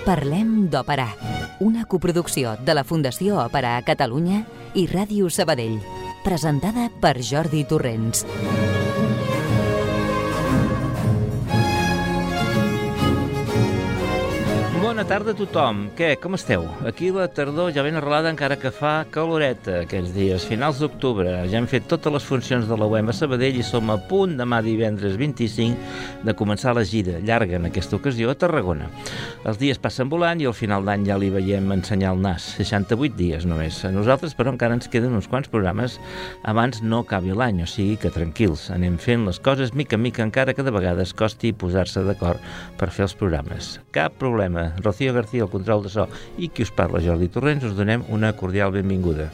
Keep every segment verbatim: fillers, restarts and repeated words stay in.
Parlem d'Òpera, una coproducció de la Fundació Òpera a Catalunya i Ràdio Sabadell, presentada per Jordi Torrents. Bona tarda a tothom. Què, com esteu? Aquí la tardor ja ben arrelada, encara que fa caloreta aquests dies, finals d'octubre. Ja hem fet totes les funcions de la U E M a Sabadell i som a punt demà divendres vint-i-cinc de començar la gira, llarga en aquesta ocasió, a Tarragona. Els dies passen volant i al final d'any ja li veiem ensenyar el nas, seixanta-vuit dies només. A nosaltres, però, encara ens queden uns quants programes abans no acabi l'any, o sigui que tranquils, anem fent les coses mica en mica, encara que de vegades costi posar-se d'acord per fer els programes. Cap problema. Rocío García, el control de so, i qui us parla, Jordi Torrents, us donem una cordial benvinguda.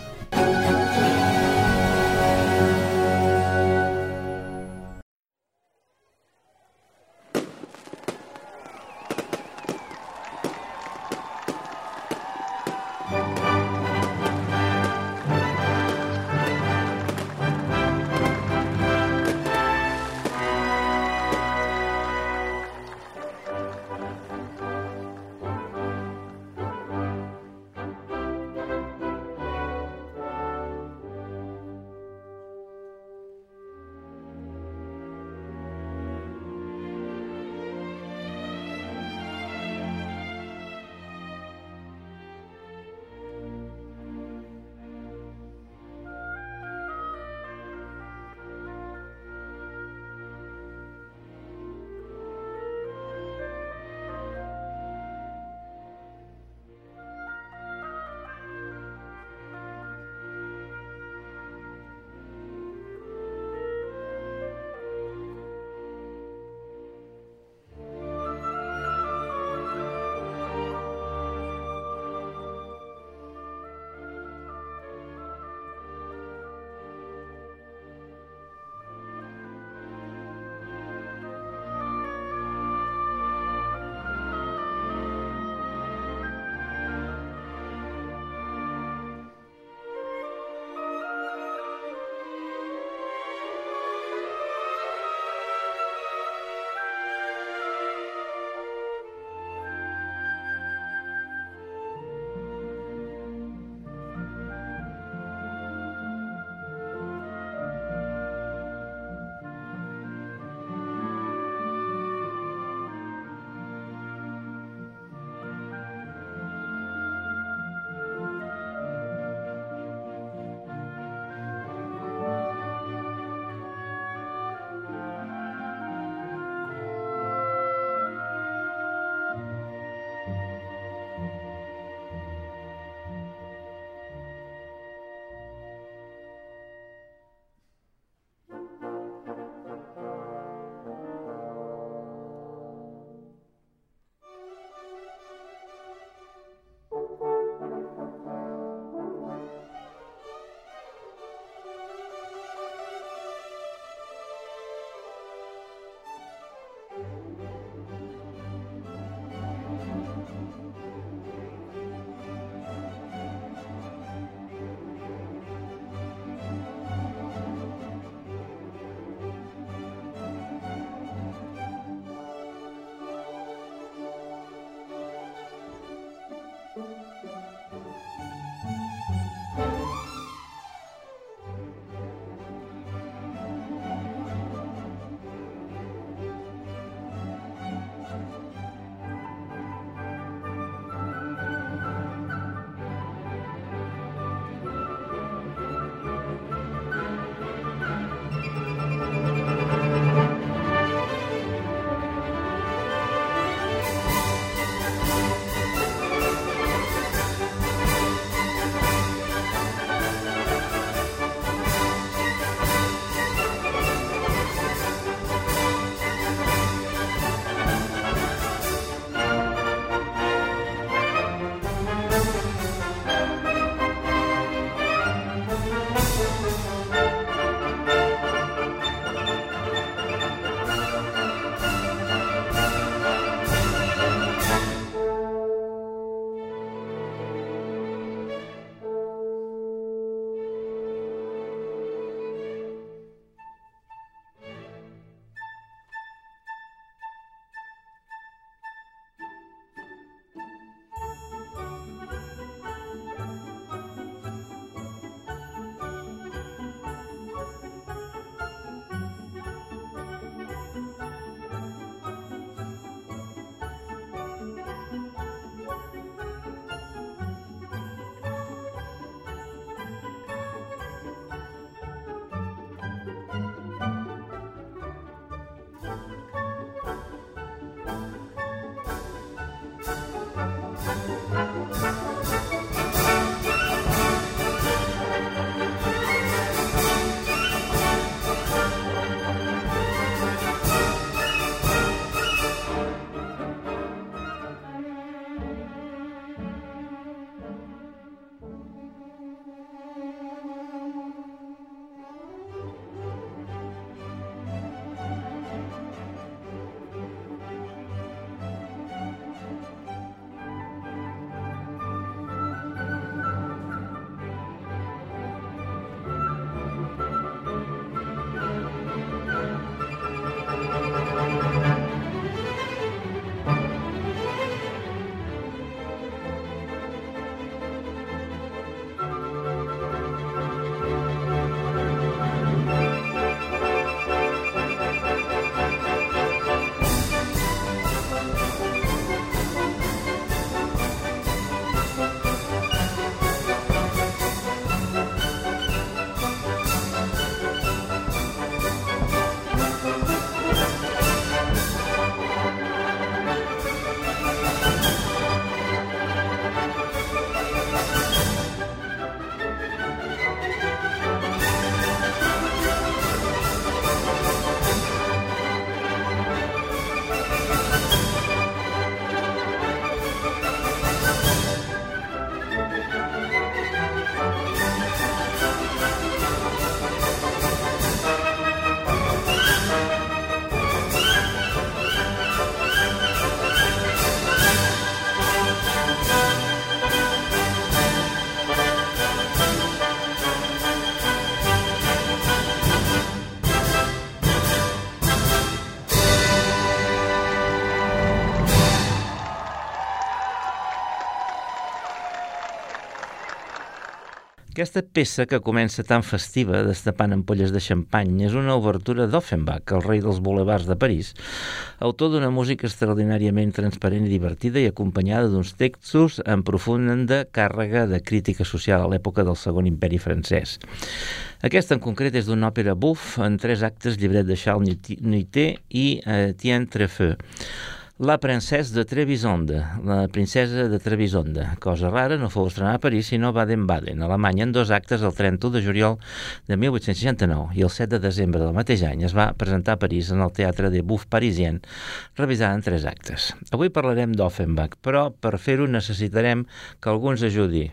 Aquesta peça, que comença tan festiva, destapant ampolles de xampany, és una obertura d'Offenbach, el rei dels bulevards de París, autor d'una música extraordinàriament transparent i divertida i acompanyada d'uns textos amb profunda càrrega de crítica social a l'època del Segon Imperi francès. Aquesta en concret és d'una òpera buf en tres actes, llibret de Charles Nuité i Etienne Treffeux. La princesa de Trebisonde, la princesa de Trebisonde. Cosa rara, no fou estrenada a París, sinó a Baden-Baden, Alemanya, en dos actes el trenta-u de juliol de mil vuit-cents seixanta-nou i el set de desembre del mateix any es va presentar a París en el Teatre des Bouffes Parisien, revisada en tres actes. Avui parlarem d'Offenbach, però per fer-ho necessitarem que algú ens ajudi.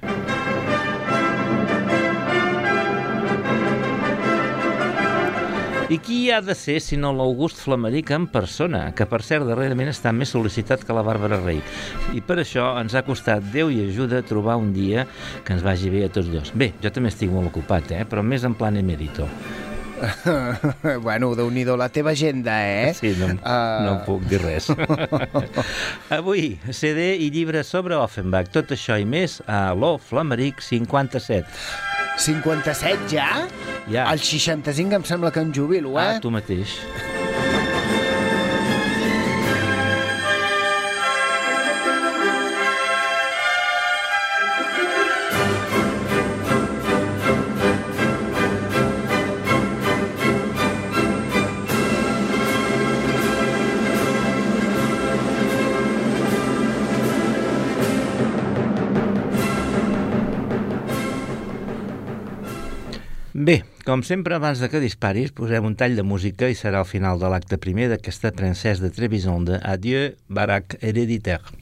I qui ha de ser sinó l'August Flamaric en persona, que per cert darrerament està més sol·licitat que la Bàrbara Rey. I per això ens ha costat Déu i ajuda trobar un dia que ens vagi bé a tots dos. Bé, jo també estic molt ocupat, eh? Però més en plan emèrito. Bueno, Déu-n'hi-do la teva agenda, eh? Sí, no, uh... no puc dir res. Avui, C D i llibre sobre Offenbach. Tot això i més a l'O Flamaric cinquanta-set. cinquanta-set ja? Ja. Al seixanta-cinc em sembla que em jubilo, eh? Ah, tu mateix. Bé, com sempre, abans de que disparis, posem un tall de música i serà el final de l'acte primer d'aquesta princesa de Trebisonde, Adieu, Baraque héréditaire.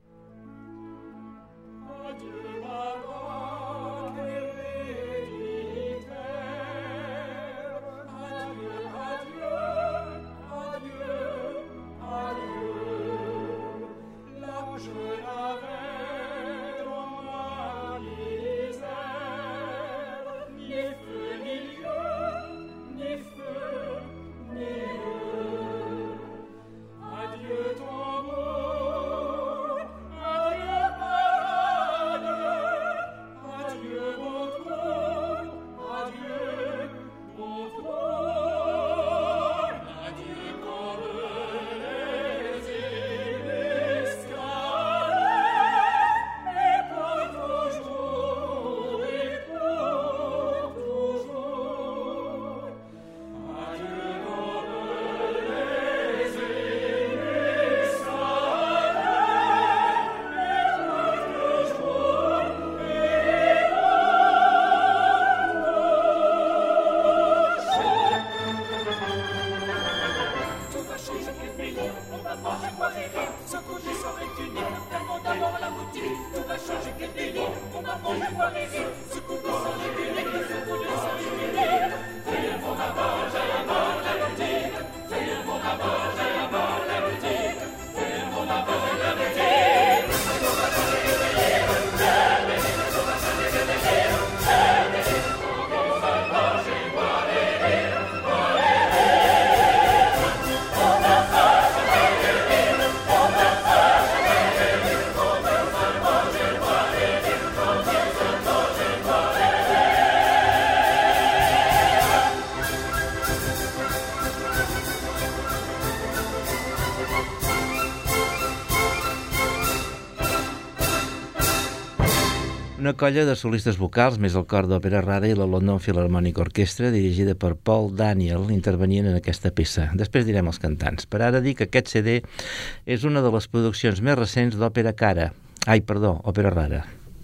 Una colla de solistes vocals, més el cor d'òpera rara i la London Philharmonic Orchestra, dirigida per Paul Daniel, intervenien en aquesta peça. Després direm els cantants. Per ara dir que aquest C D és una de les produccions més recents d'òpera cara. Ai, perdó, òpera rara.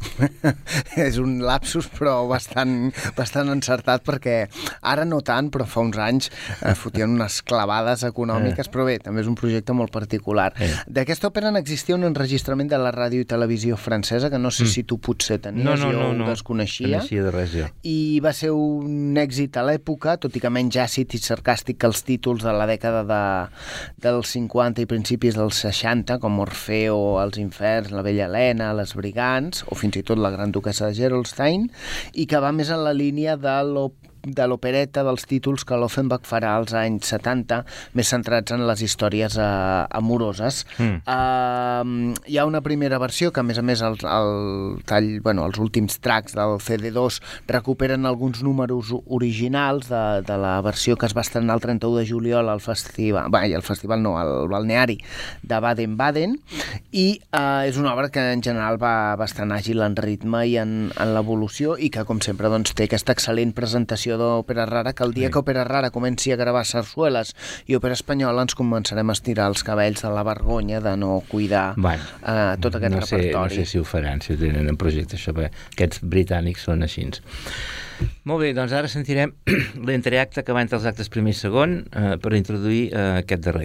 És un lapsus però bastant, bastant encertat, perquè ara no tant, però fa uns anys eh, fotien unes clavades econòmiques, però bé, també és un projecte molt particular. Eh. D'aquesta òpera n'existia un enregistrament de la ràdio i televisió francesa, que no sé mm. si tu potser tenies, no, no, jo no, ho no. desconeixia. Coneixia de res, jo. I va ser un èxit a l'època, tot i que menys àcid i sarcàstic que els títols de la dècada de, dels cinquanta i principis dels seixanta, com Orfeo, Els inferns, La vella Helena, Les brigants, o fins i tot La gran duquessa de Gerolstein, i que va més en la línia de l'op de l'opereta, dels títols que l'Offenbach farà als anys setanta, més centrats en les històries uh, amoroses. Mm. Uh, hi ha una primera versió que, a més a més, el, el tall, bueno, els últims tracks del C D dos recuperen alguns números originals de, de la versió que es va estrenar el trenta-u de juliol al festival, bé, el festival no, al balneari de Baden-Baden, i uh, és una obra que en general va bastant àgil en ritme i en, en l'evolució, i que, com sempre, doncs, té aquesta excel·lent presentació d'Òpera Rara, que el dia sí. que Òpera Rara comenci a gravar sarsueles i òpera espanyola ens començarem a estirar els cabells de la vergonya de no cuidar bueno, uh, tot aquest no sé, repertori. No sé si ho faran, si ho tenen en projecte, això, perquè aquests britànics són així. Molt bé, doncs ara sentirem l'entreacte que va entre els actes primer i segon eh, per introduir eh, aquest darrer.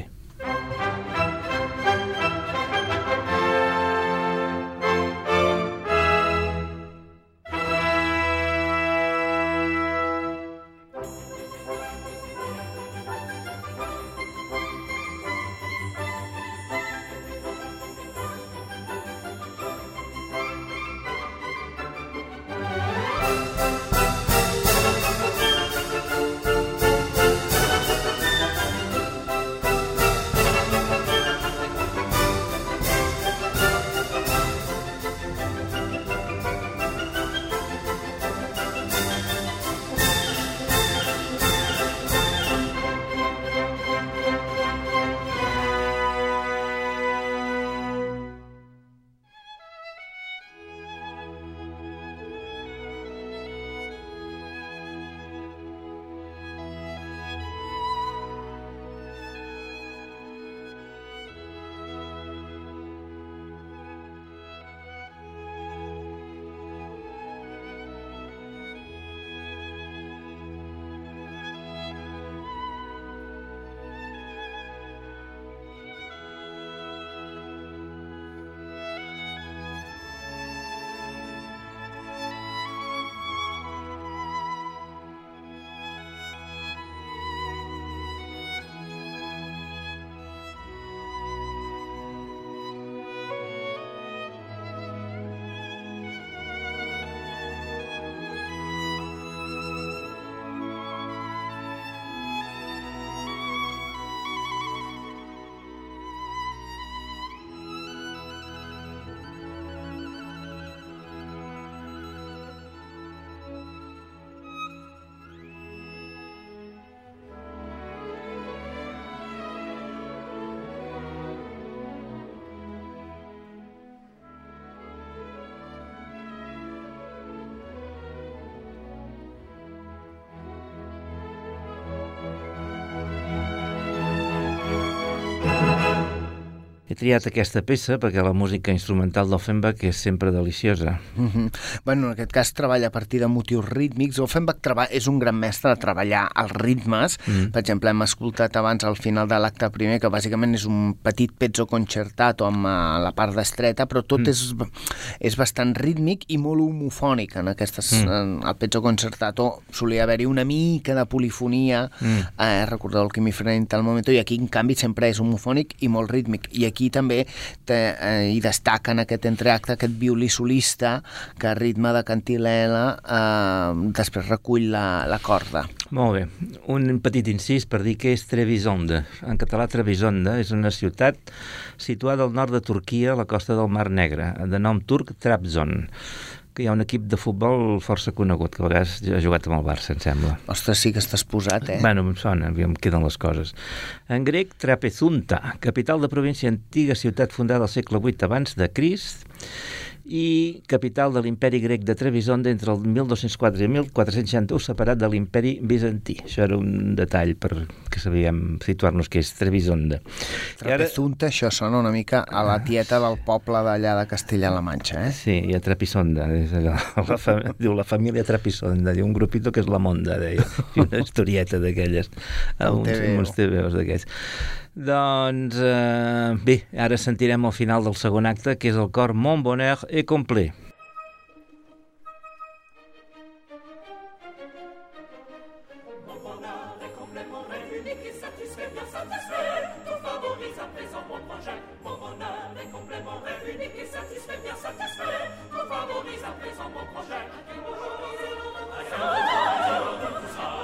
He triat aquesta peça perquè la música instrumental d'Offenbach és sempre deliciosa. Mm-hmm. Bueno, en aquest cas treballa a partir de motius rítmics. Offenbach treba... és un gran mestre de treballar els ritmes. Mm. Per exemple, hem escoltat abans al final de l'acte primer, que bàsicament és un petit pezzo concertato amb uh, la part destreta, però tot mm. és, és bastant rítmic i molt homofònic. En aquestes, mm. en el pezzo concertato solia haver-hi una mica de polifonia, mm. eh, recordeu el que m'hi frena al moment, i aquí, en canvi, sempre és homofònic i molt rítmic. I aquí també te, eh, hi destaca en aquest entreacte aquest violí solista que a ritme de cantilena eh, després recull la, la corda. Molt bé. Un petit incís per dir que és Trebisonda. En català, Trebisonda és una ciutat situada al nord de Turquia, a la costa del Mar Negre, de nom turc Trabzon, que hi ha un equip de futbol força conegut, que a vegades ha jugat amb el Barça, em sembla. Ostres, sí que estàs posat, eh? Bueno, em sona, em queden les coses. En grec, Trapezunta, capital de província, antiga ciutat fundada al segle vuit abans de Crist, i capital de l'imperi grec de Trebisonda entre el mil dos-cents quatre i el mil quatre-cents seixanta-u, separat de l'imperi bizantí. Això era un detall perquè sabíem situar-nos que és Trebisonda. Trapezunta, ara... això sona una mica a la tieta del poble d'allà de Castella-La Manxa, eh? Sí, i a Trapisonda. La, la fam... diu la família Trapisonda, diu un grupito que és la Monda, deia. Una historieta d'aquelles. Uns, uns T V Os d'aquells. Doncs, eh, bé, ara sentirem al final del segon acte, que és el cor Mon Bonheur est complet. Favorise à présent mon projet.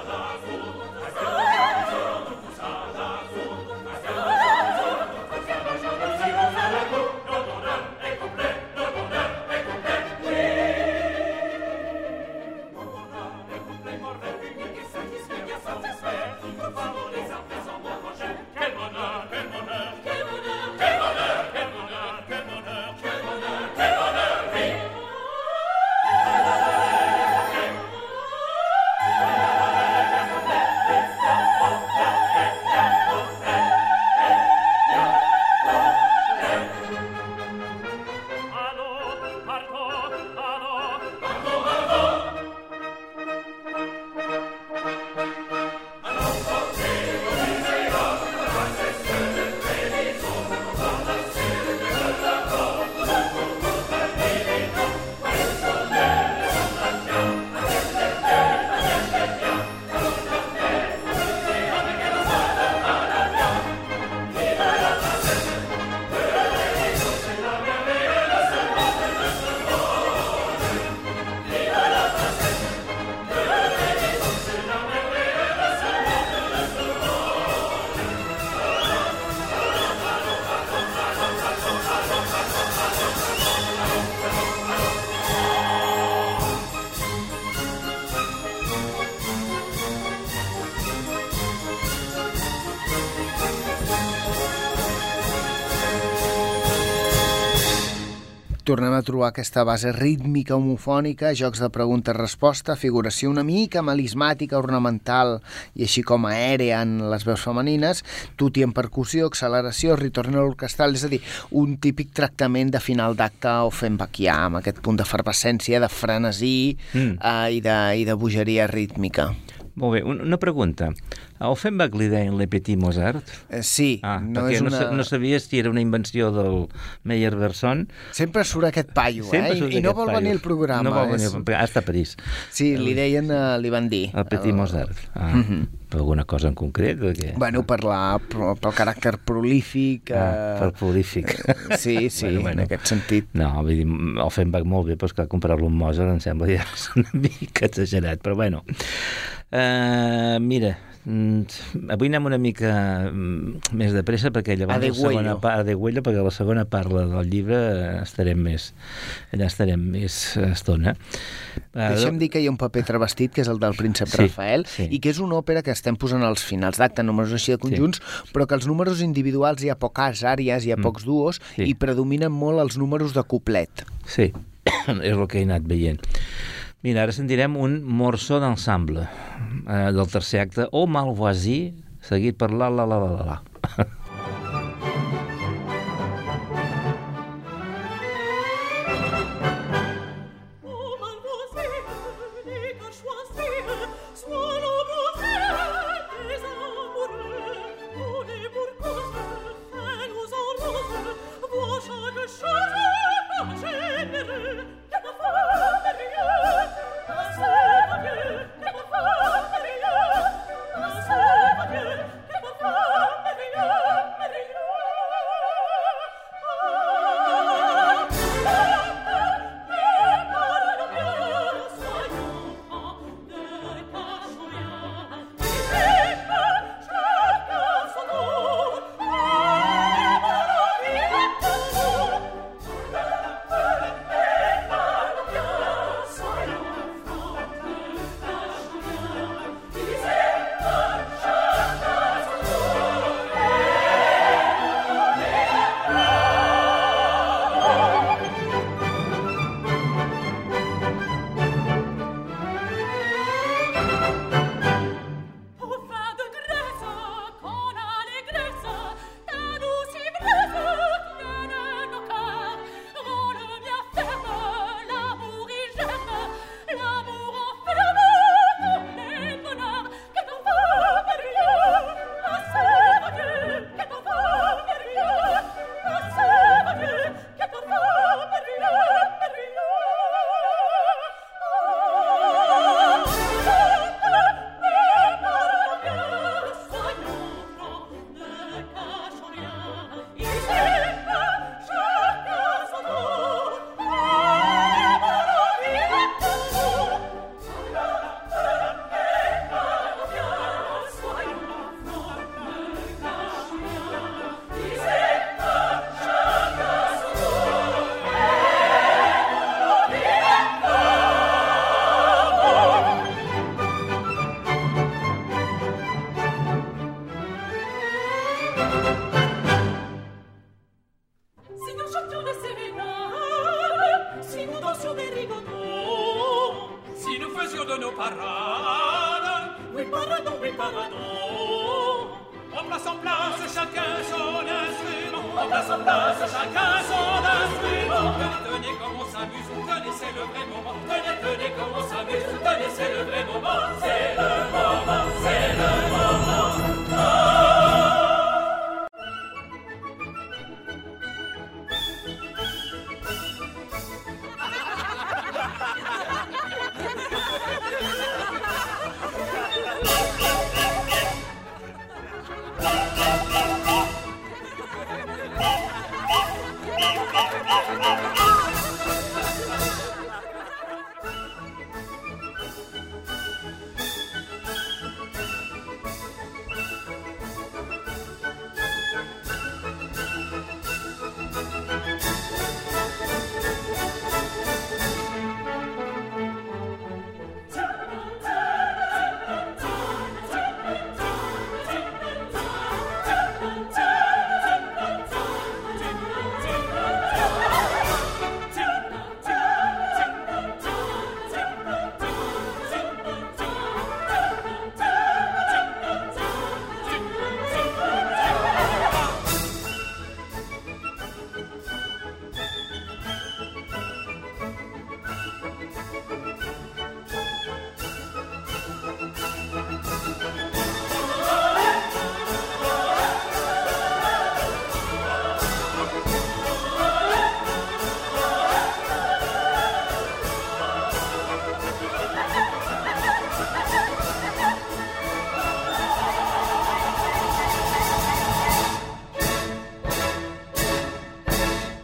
tornem a trobar aquesta base rítmica, homofònica, jocs de pregunta-resposta, figuració una mica melismàtica, ornamental i així com aèrea en les veus femenines, tutti en percussió, acceleració, ritorno orquestral, és a dir, un típic tractament de final d'acte offenbachià, amb aquest punt d'efervescència, de frenesí mm. eh, i, de, i de bogeria rítmica. Molt bé, una pregunta. A Offenbach li deien Le Petit Mozart? Eh, sí. Ah, no perquè és una... no, no sabies si era una invenció del Meyerbeer-Son. Sempre surt aquest paio, Sempre eh? I, i no vol paio. venir al programa. No vol venir, és... ah, està a París. Sí, li deien, uh, li van dir. El Petit el... Mozart. Ah, mm-hmm. Per alguna cosa en concret? Què? Bueno, per la, pel caràcter prolífic. Ah, uh... per prolífic. Uh, sí, sí, bueno, bueno. En aquest sentit. No, vull dir, Offenbach molt bé, però és que comparar-lo amb Mozart em sembla ja una mica exagerat, però bueno. Uh, mira, avui anem una mica més de pressa perquè llavors la segona part de Güello, perquè la segona part del llibre estarem més allà estarem més estona. Deixa'm dir que hi ha un paper travestit que és el del príncep sí, Rafael sí. i que és una òpera que estem posant als finals d'acte, números així de conjunts, sí. però que els números individuals hi ha poques àries, hi ha mm. pocs duos sí. i predominen molt els números de couplet. Sí, és el que he anat veient. Mira, ara sentirem un morceau d'ensemble eh, del tercer acte, O Malvoisie, seguit per la la la la la la.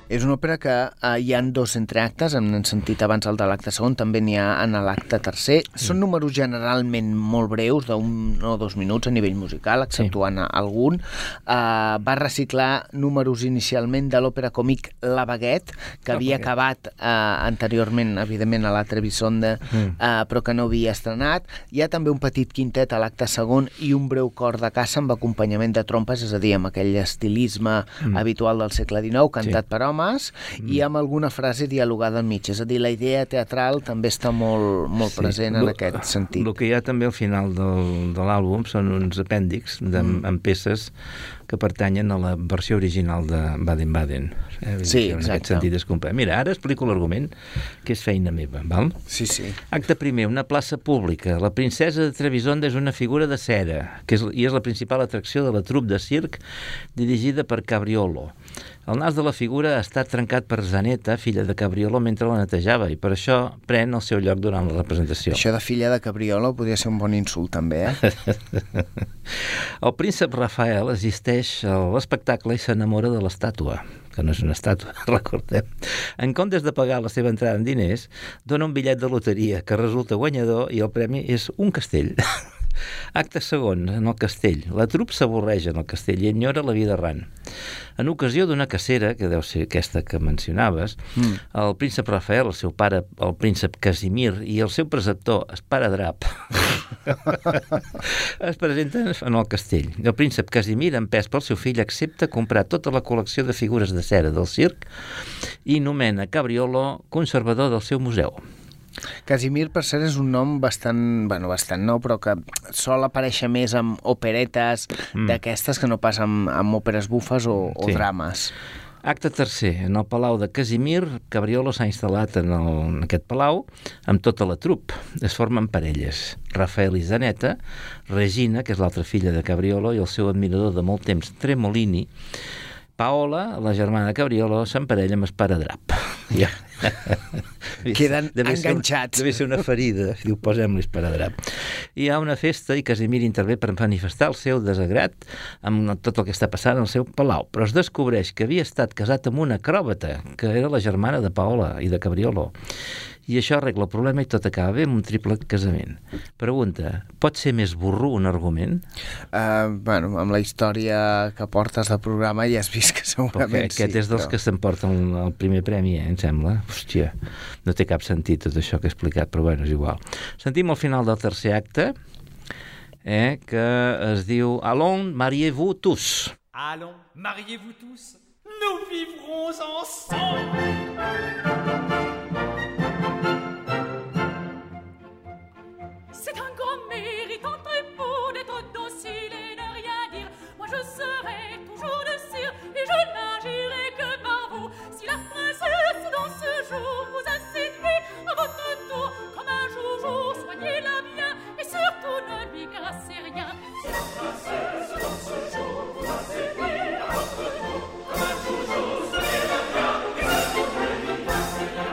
És una òpera que eh, hi ha dos entreactes, hem sentit abans el de l'acte segon, també n'hi ha en l'acte tercer. Són números generalment molt breus, d'un o dos minuts a nivell musical, exceptuant sí. algun. Uh, va reciclar números inicialment de l'òpera còmic La Baguette, que oh, havia acabat uh, anteriorment, evidentment, a la Trebisonda, mm. uh, però que no havia estrenat. Hi ha també un petit quintet a l'acte segon i un breu cor de caça amb acompanyament de trompes, és a dir, amb aquell estilisme mm. habitual del segle dinou, cantat sí. per homes, mm. i amb alguna frase dialogada enmig. És a dir, la idea teatral també està molt, molt sí. present en lo, aquest sentit. El que hi ha també al final del, de l'àlbum són uns apèndix de, mm. amb peces que pertanyen a la versió original de Baden-Baden. Eh? Sí, en exacte. aquest sentit es compara. Mira, ara explico l'argument, que és feina meva, val? Sí, sí. Acte primer, una plaça pública. La princesa de Trebisonda és una figura de cera, que és, i és la principal atracció de la trup de circ dirigida per Cabriolo. El nas de la figura ha estat trencat per Zanetta, filla de Cabriolo, mentre la netejava, i per això pren el seu lloc durant la representació. Això de filla de Cabriolo podria ser un bon insult, també, eh? El príncep Rafael assisteix a l'espectacle i s'enamora de l'estàtua, que no és una estàtua, recordem. En comptes de pagar la seva entrada en diners, dona un bitllet de loteria que resulta guanyador i el premi és un castell. Acte segon, en el castell. La trup s'avorreix en el castell i enyora la vida errant. En ocasió d'una cacera, que deu ser aquesta que mencionaves, mm. el príncep Rafael, el seu pare, el príncep Casimir, i el seu preceptor, Esparadrap, es presenten en el castell. El príncep Casimir, empès pel seu fill, accepta comprar tota la col·lecció de figures de cera del circ i nomena Cabriolo conservador del seu museu. Casimir, per cert, és un nom bastant, bueno, bastant nou, però que sol aparèixer més amb operetes mm. d'aquestes que no pas amb, amb òperes bufes o, o sí. drames. Acte tercer. En el palau de Casimir, Cabriolo s'ha instal·lat en, el, en aquest palau amb tota la trup. Es formen parelles. Rafael i Zanetta, Regina, que és l'altra filla de Cabriolo, i el seu admirador de molt temps, Tremolini. Paola, la germana de Cabriolo, s'emparella amb Esparadrap. Ja. Queden deve enganxats. Ser, deve ser una ferida, diu, posem-li Esparadrap. Hi ha una festa i Casimir intervé per manifestar el seu desagrat amb tot el que està passant al seu palau, però es descobreix que havia estat casat amb una acròbata, que era la germana de Paola i de Cabriolo. I això arregla el problema i tot acaba bé amb un triple casament. Pregunta, pot ser més burro un argument? Uh, bueno, amb la història que portes del programa ja has vist que segurament okay, sí. Aquest és dels però... que s'emporten el primer premi, eh, em sembla. Hòstia, no té cap sentit tot això que he explicat, però bueno, és igual. Sentim al final del tercer acte, eh, que es diu Allons, mariez-vous tous. Allons, mariez-vous tous, nous vivrons ensemble. C'est un grand mérite en trépeau d'être docile et ne rien dire. Moi je serai toujours dessus et je n'agirai que par vous. Si la princesse dans ce jour vous a séduit à votre tour comme un joujou, soignez-la bien et surtout ne lui cassez rien. Si la princesse dans ce jour vous a séduit à votre tour comme un joujou, soignez-la bien et surtout ne lui cassez rien.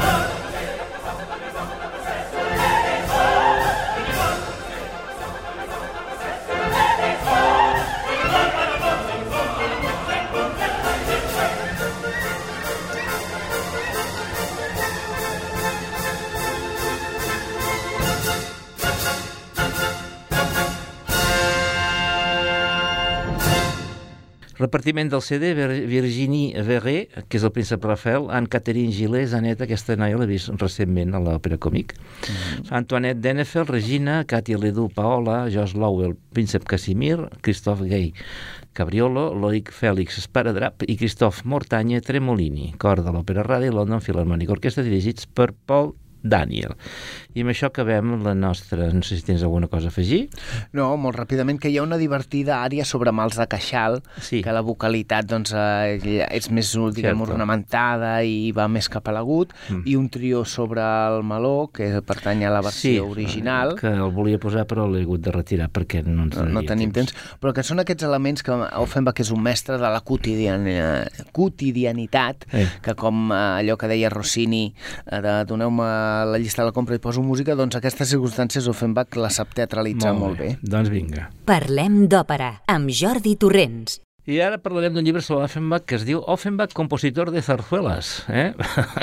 Repartiment del C D, Virginie Verret, que és el príncep Rafael, Anne-Catherine Gillet, Zanetta, aquesta noia l'he vist recentment a l'òpera còmic, mm-hmm. Antoinette Denefeld, Regina, Katia Ledoux, Paola, Josh Lowell, príncep Casimir, Christophe Gay, Cabriolo, Loïc Fèlix, Esparadrap i Christophe Mortagne, Tremolini, cor de l'Òpera Ràdio i London Philharmonic Orquestra, dirigits per Paul Daniel. I amb això acabem la nostra... No sé si tens alguna cosa a afegir. No, molt ràpidament, que hi ha una divertida ària sobre mals de queixal, sí. que la vocalitat doncs, eh, és més, diguem, Certo. ornamentada i va més cap a l'agut, mm. i un trio sobre el meló, que pertany a la versió sí, original. que el volia posar però l'he hagut de retirar perquè no ens no, no tenim temps. temps. Però que són aquests elements que Offenbach és un mestre de la quotidian... quotidianitat, eh. que com allò que deia Rossini, de doneu-me la llista de la compra i poso música, doncs aquestes circumstàncies Offenbach la sap teatralitzar molt bé. Molt bé. Doncs vinga. Parlem d'òpera amb Jordi Torrents. I ara parlarem d'un llibre sobre Offenbach que es diu Offenbach, compositor de zarzuelas. Eh?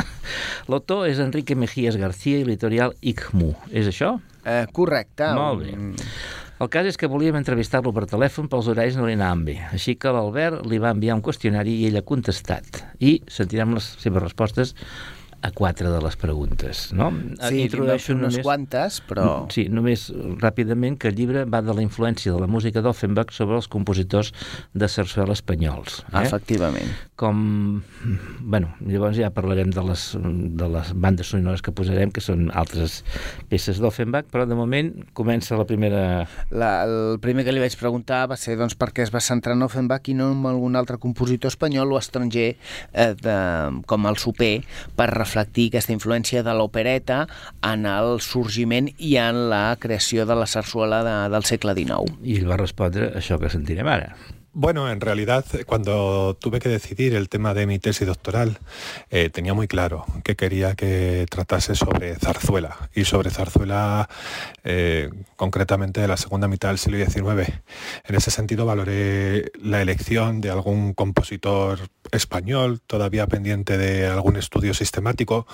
L'autor és Enrique Mejías García i l'editorial I C M U. És això? Eh, correcte. Molt bé. El cas és que volíem entrevistar-lo per telèfon, pels horaris no li anaven bé. Així que l'Albert li va enviar un qüestionari i ell ha contestat. I sentirem les seves respostes a quatre de les preguntes, no? Sí, introdueixo unes només... quantes, però... Sí, només ràpidament que el llibre va de la influència de la música d'Offenbach sobre els compositors de sarsuela espanyols. Eh? Efectivament. Com... Bueno, llavors ja parlarem de les, de les bandes sonores que posarem, que són altres peces d'Offenbach, però de moment comença la primera... La, el primer que li vaig preguntar va ser doncs, per què es va centrar en Offenbach i no en algun altre compositor espanyol o estranger eh, de, com el Soper, per reflectir aquesta influència de l'opereta en el sorgiment i en la creació de la sarsuela de, del segle dinou. I ell va respondre això que sentirem ara. Bueno, en realidad, cuando tuve que decidir el tema de mi tesis doctoral, eh, tenía muy claro que quería que tratase sobre zarzuela, y sobre zarzuela eh, concretamente de la segunda mitad del siglo diecinueve. En ese sentido valoré la elección de algún compositor español, todavía pendiente de algún estudio sistemático,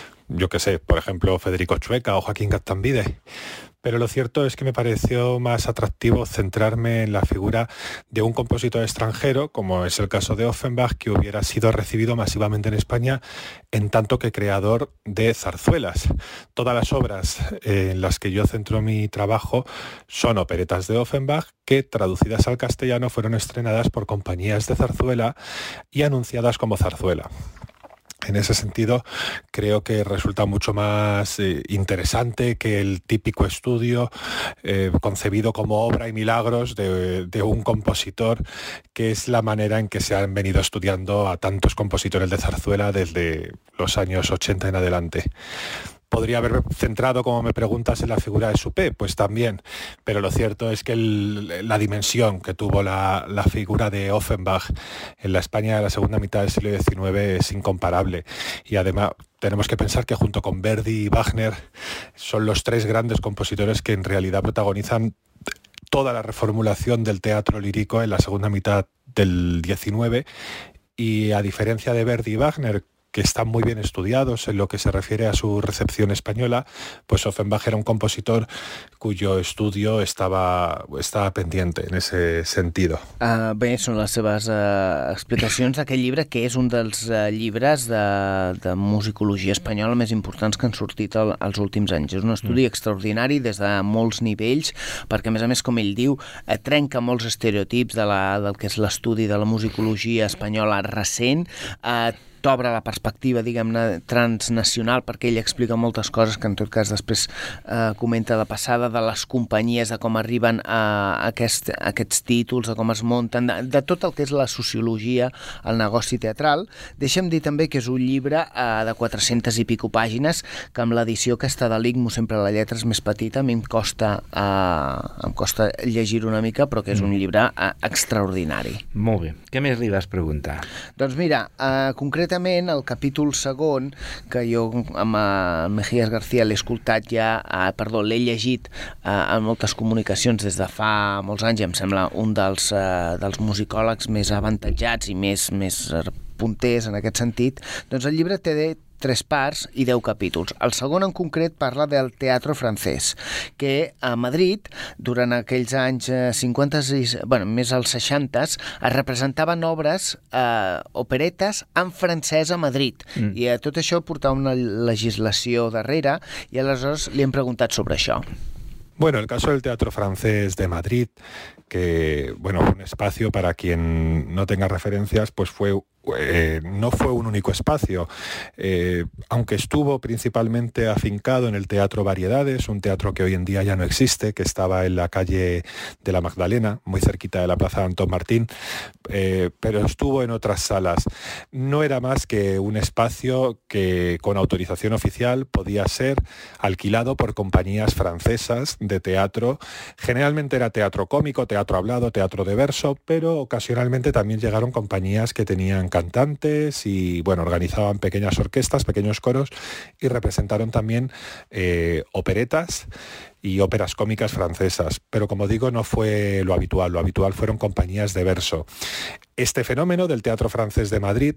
yo qué sé, por ejemplo, Federico Chueca o Joaquín Gastambide. Pero lo cierto es que me pareció más atractivo centrarme en la figura de un compositor extranjero, como es el caso de Offenbach, que hubiera sido recibido masivamente en España en tanto que creador de zarzuelas. Todas las obras en las que yo centro mi trabajo son operetas de Offenbach que, traducidas al castellano, fueron estrenadas por compañías de zarzuela y anunciadas como zarzuela. En ese sentido, creo que resulta mucho más eh, interesante que el típico estudio eh, concebido como obra y milagros de, de un compositor, que es la manera en que se han venido estudiando a tantos compositores de zarzuela desde los años ochenta en adelante. Podría haber centrado, como me preguntas, en la figura de Soper, pues también, pero lo cierto es que el, la dimensión que tuvo la, la figura de Offenbach en la España de la segunda mitad del siglo diecinueve es incomparable, y además tenemos que pensar que junto con Verdi y Wagner son los tres grandes compositores que en realidad protagonizan toda la reformulación del teatro lírico en la segunda mitad del diecinueve, y a diferencia de Verdi y Wagner, que están muy bien estudiados en lo que se refiere a su recepción española, pues Offenbach era un compositor cuyo estudio estava, estava pendiente en ese sentido. Uh, bé, són les seves uh, explicacions d'aquest llibre, que és un dels uh, llibres de, de musicologia espanyola més importants que han sortit el, els últims anys. És un estudi mm. extraordinari des de molts nivells, perquè a més a més, com ell diu, uh, trenca molts estereotips de la, del que és l'estudi de la musicologia espanyola recent, uh, t'obre la perspectiva, diguem-ne, transnacional, perquè ell explica moltes coses que en tot cas després eh, comenta de passada, de les companyies, de com arriben a, aquest, a aquests títols, de com es munten, de, de tot el que és la sociologia, el negoci teatral. Deixa'm dir també que és un llibre eh, de quatre-centes i pico pàgines, que amb l'edició aquesta de l'I C M U sempre la lletra és més petita, a mi em costa, eh, em costa llegir una mica, però que és un llibre eh, extraordinari. Molt bé. Què més li vas preguntar? Doncs mira, eh, concretament el capítol segon, que jo amb el Mejías García l'he escoltat ja, eh, perdó, l'he llegit eh, en moltes comunicacions des de fa molts anys, em sembla un dels, eh, dels musicòlegs més avantatjats i més, més punters en aquest sentit, doncs el llibre té de tres parts i deu capítols. El segon en concret parla del teatre francès, que a Madrid, durant aquells anys cinquanta, bueno, més als seixanta, es representaven obres, eh, operetes en francès a Madrid. Mm. I a tot això portava una legislació darrere i aleshores li hem preguntat sobre això. Bueno, el caso del Teatro Francés de Madrid, que, bueno, un espacio para quien no tenga referencias, pues fue Eh, no fue un único espacio, eh, aunque estuvo principalmente afincado en el Teatro Variedades, un teatro que hoy en día ya no existe, que estaba en la calle de la Magdalena, muy cerquita de la Plaza de Antón Martín, eh, pero estuvo en otras salas. No era más que un espacio que con autorización oficial podía ser alquilado por compañías francesas de teatro. Generalmente era teatro cómico, teatro hablado, teatro de verso, pero ocasionalmente también llegaron compañías que tenían cantantes y, bueno, organizaban pequeñas orquestas, pequeños coros y representaron también eh, operetas y óperas cómicas francesas. Pero, como digo, no fue lo habitual. Lo habitual fueron compañías de verso. Este fenómeno del Teatro Francés de Madrid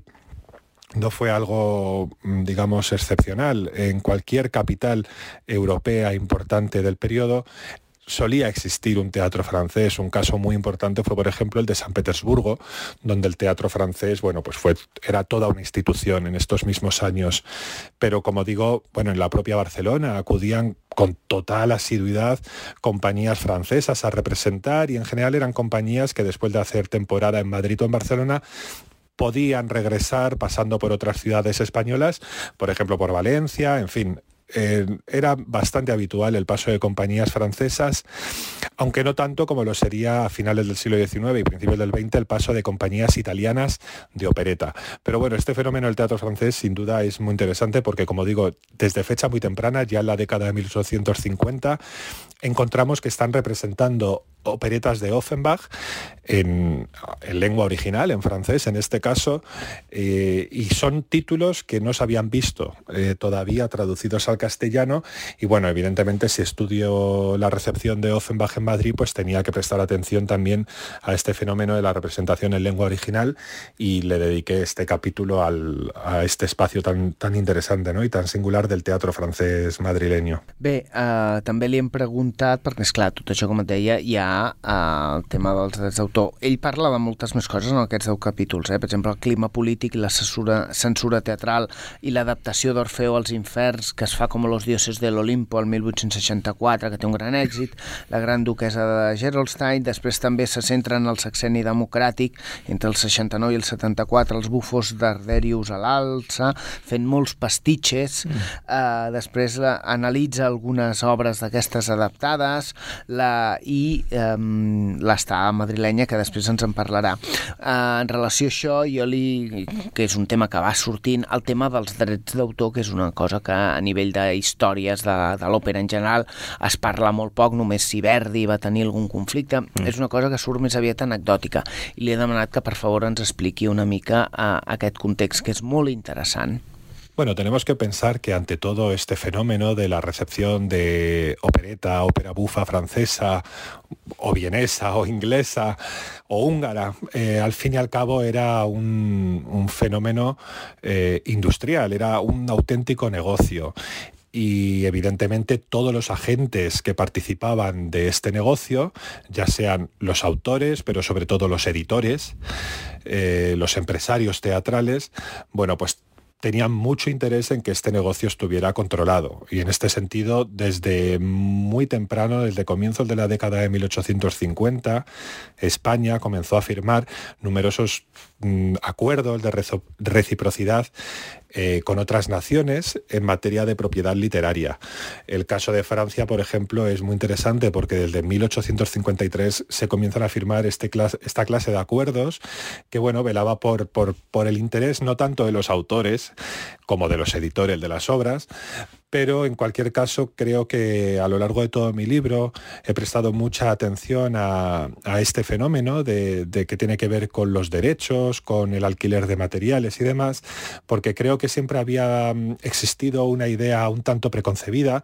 no fue algo, digamos, excepcional. En cualquier capital europea importante del periodo solía existir un teatro francés. Un caso muy importante fue, por ejemplo, el de San Petersburgo, donde el teatro francés, bueno, pues fue, era toda una institución en estos mismos años. Pero, como digo, bueno, en la propia Barcelona acudían con total asiduidad compañías francesas a representar, y en general eran compañías que, después de hacer temporada en Madrid o en Barcelona, podían regresar pasando por otras ciudades españolas, por ejemplo por Valencia, en fin. Eh, era bastante habitual el paso de compañías francesas, aunque no tanto como lo sería a finales del siglo diecinueve y principios del veinte el paso de compañías italianas de opereta. Pero bueno, este fenómeno del teatro francés sin duda es muy interesante porque, como digo, desde fecha muy temprana, ya en la década de mil ochocientos cincuenta, encontramos que están representando operetas de Offenbach en, en lengua original, en francés en este caso, eh, y son títulos que no se habían visto eh, todavía traducidos al castellano. Y bueno, evidentemente, si estudio la recepción de Offenbach en Madrid, pues tenía que prestar atención también a este fenómeno de la representación en lengua original, y le dediqué este capítulo al, a este espacio tan, tan interesante, no?, i tan singular del teatre francès madrileño. Bé, uh, també li hem preguntat, perquè esclar, tot això, com et deia, hi ha uh, el tema dels drets d'autor. Ell parla de moltes més coses en aquests deu capítols, eh? Per exemple, el clima polític, la censura, censura teatral i l'adaptació d'Orfeo als Inferns, que es fa com Los dioses de l'Olimpo el mil vuit-cents seixanta-quatre, que té un gran èxit, la gran duquesa de Gerolstein. Després també se centra en el sexenni democràtic entre el seixanta-nou i el setanta-quatre, els bufos d'Arderius a l'alça, fent molts pastitxes. Mm. Uh, després la, analitza algunes obres d'aquestes adaptades la, i um, l'Està madrilenya, que després ens en parlarà. Uh, en relació a això, jo li, que és un tema que va sortint, el tema dels drets d'autor, que és una cosa que a nivell de històries de, de l'òpera en general es parla molt poc, només si Verdi va tenir algun conflicte. Mm. És una cosa que surt més aviat anecdòtica, i li he demanat que per favor ens expliqui una mica uh, aquest context, que és molt interessant. Bueno, tenemos que pensar que ante todo este fenómeno de la recepción de opereta, ópera bufa francesa, o vienesa, o inglesa, o húngara, eh, al fin y al cabo era un, un fenómeno eh, industrial, era un auténtico negocio. Y evidentemente todos los agentes que participaban de este negocio, ya sean los autores, pero sobre todo los editores, eh, los empresarios teatrales, bueno, pues tenían mucho interés en que este negocio estuviera controlado. Y en este sentido, desde muy temprano, desde comienzos de la década de mil ochocientos cincuenta, España comenzó a firmar numerosos mm, acuerdos de reciprocidad Eh, con otras naciones en materia de propiedad literaria. El caso de Francia, por ejemplo, es muy interesante porque desde mil ochocientos cincuenta y tres se comienzan a firmar este clas- esta clase de acuerdos que, bueno, velaba por, por, por el interés no tanto de los autores como de los editores de las obras, pero en cualquier caso creo que a lo largo de todo mi libro he prestado mucha atención a, a este fenómeno de, de que tiene que ver con los derechos, con el alquiler de materiales y demás, porque creo que siempre había existido una idea un tanto preconcebida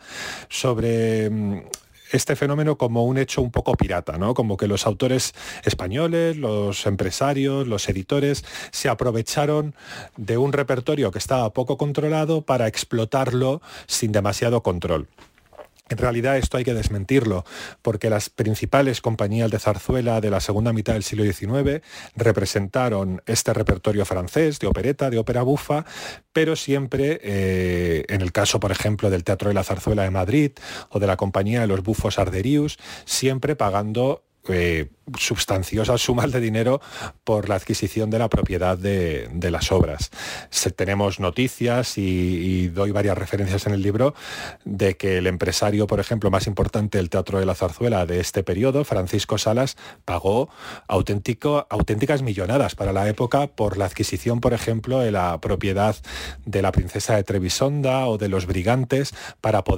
sobre este fenómeno como un hecho un poco pirata, ¿no? Como que los autores españoles, los empresarios, los editores se aprovecharon de un repertorio que estaba poco controlado para explotarlo sin demasiado control. En realidad esto hay que desmentirlo, porque las principales compañías de zarzuela de la segunda mitad del siglo diecinueve representaron este repertorio francés de opereta, de ópera bufa, pero siempre, eh, en el caso, por ejemplo, del Teatro de la Zarzuela de Madrid o de la compañía de los bufos Arderius, siempre pagando Eh, sustanciosas sumas de dinero por la adquisición de la propiedad de, de las obras. Se, tenemos noticias y, y doy varias referencias en el libro de que el empresario, por ejemplo, más importante del Teatro de la Zarzuela de este periodo, Francisco Salas, pagó auténtico, auténticas millonadas para la época por la adquisición, por ejemplo, de la propiedad de la princesa de Trebisonda o de los Brigantes para poder